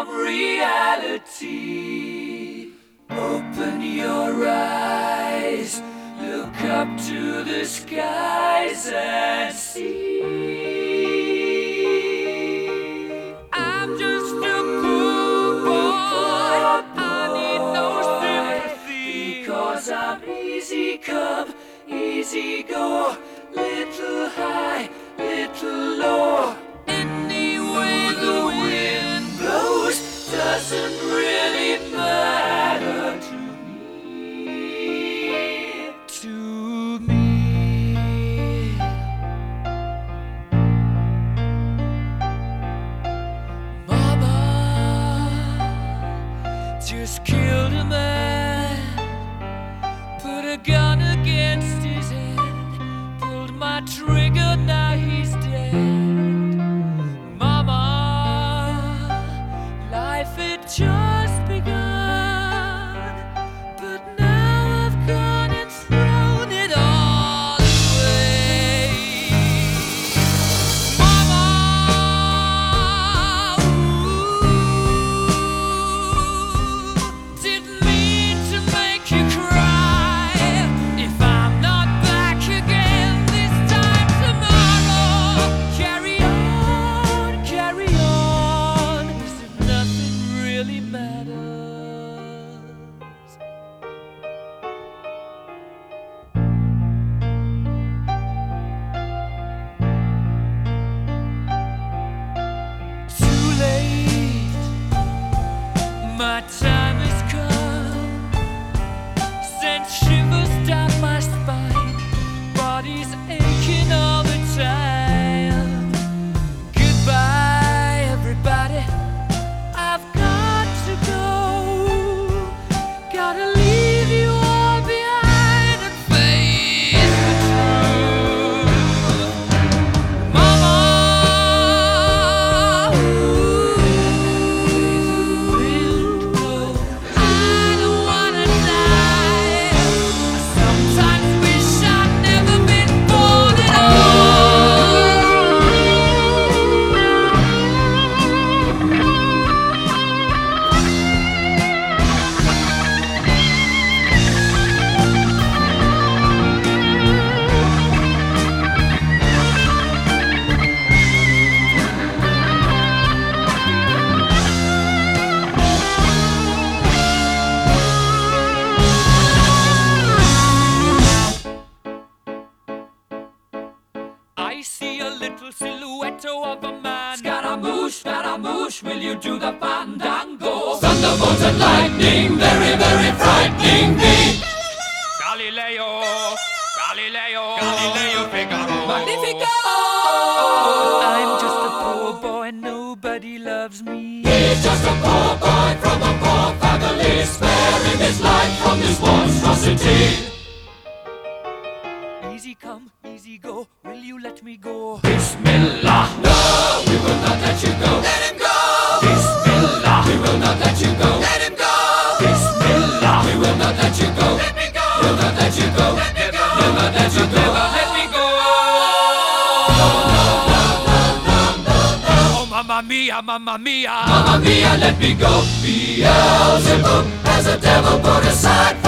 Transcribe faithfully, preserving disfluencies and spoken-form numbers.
from reality. Open your eyes, look up to the skies and see. I'm just a poor boy, I need no sympathy, because I'm easy come, easy go, little high, little low. Any way the wind blows doesn't really matter to me, to me. Mama just killed a man, put a gun against his head, pulled my trigger, now he's dead. Mama, life had just begun, but now I've gone and thrown it all away. Mama, ooh, didn't mean to make you cry. If I'm not back again this time tomorrow, carry on, carry on, as if nothing really matters. Too late, my time has come, sent shivers down my spine, body's aching all the time. Goodbye, everybody, I've got to go, gotta leave you all behind and face the truth. Mama, ooh, I don't wanna die. I sometimes wish I'd never been born at I see a little silhouette of a man. Scaramouche, Scaramouche, will you do the fandango? Thunderbolts and lightning, very, very frightening me. Galileo, Galileo, Galileo Figaro. Magnifico! I'm just a poor boy, nobody loves me. He's just a poor boy from a poor family, sparing his life from this monstrosity. Easy come, easy go, will you let me go? Bismillah, no, we will not let you go. Let him go! Bismillah, we will not let you go. Let him go! Bismillah, we will not let you go. Let me go! We'll not let you go. Let me go! We'll not let you go. Never let me go! No, no, no, no, no, no, no. Oh, mamma mia, mamma mia, mamma mia, let me go. Beelzebub has a devil put aside